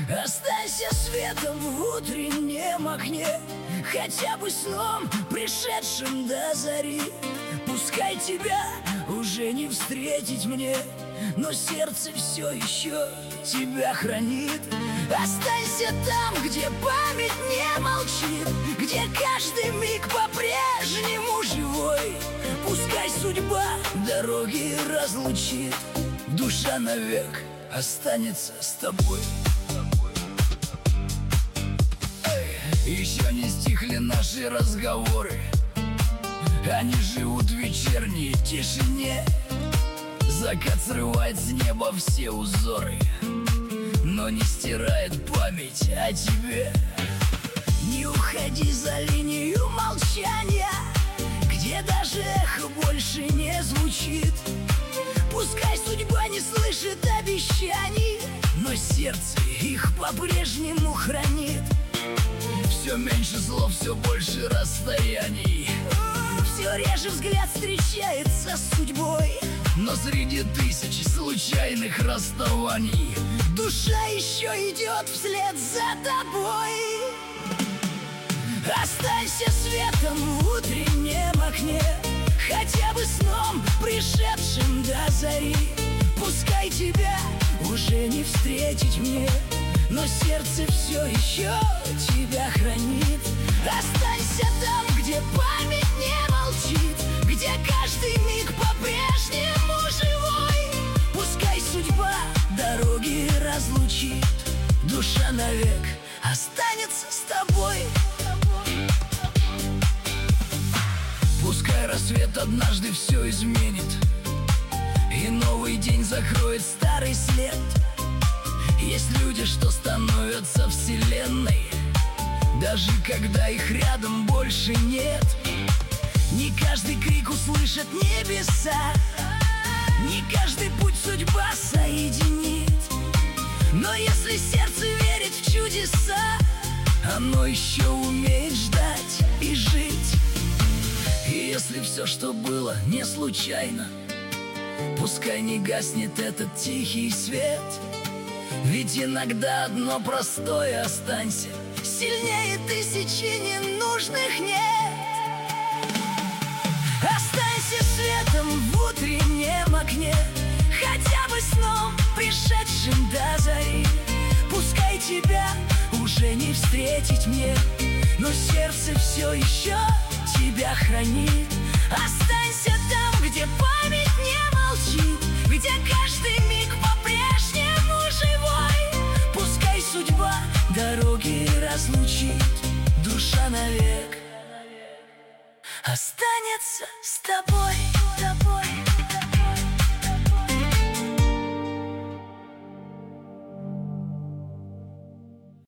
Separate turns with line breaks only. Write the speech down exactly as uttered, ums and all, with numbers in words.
Останься светом в утреннем окне, хотя бы сном, пришедшим до зари. Пускай тебя уже не встретить мне, но сердце все еще тебя хранит. Останься там, где память не молчит, где каждый миг по-прежнему живой. Пускай судьба дороги разлучит, душа навек останется с тобой. Еще не стихли наши разговоры, они живут в вечерней тишине. Закат срывает с неба все узоры, но не стирает память о тебе. Не уходи за линию молчания, где даже эхо больше не звучит. Пускай судьба не слышит обещаний, но сердце их по-прежнему хранит. Все меньше слов, все больше расстояний, все реже взгляд встречается с судьбой. Но среди тысяч случайных расставаний душа еще идет вслед за тобой. Останься светом в утреннем окне, хотя бы сном, пришедшим до зари. Пускай тебя уже не встретить мне, но сердце все еще тебя хранит. Останься там, где память не молчит, где каждый миг по-прежнему живой. Пускай судьба дороги разлучит, душа навек останется с тобой. Пускай рассвет однажды все изменит, и новый день закроет старый след. Есть люди, что становятся вселенной, даже когда их рядом больше нет. Не каждый крик услышат небеса, не каждый путь судьба соединит. Но если сердце верит в чудеса, оно еще умеет ждать и жить. И если все, что было, не случайно, пускай не гаснет этот тихий свет. Ведь иногда одно простое останься сильнее тысячи ненужных нет. Останься светом в утреннем окне, хотя бы сном, пришедшим до зари. Пускай тебя уже не встретить мне, но сердце все еще тебя хранит. Останься там, где память не молчит, где каждый миг по-прежнему живой. Пускай судьба дороги разлучит, душа навек останется с тобой.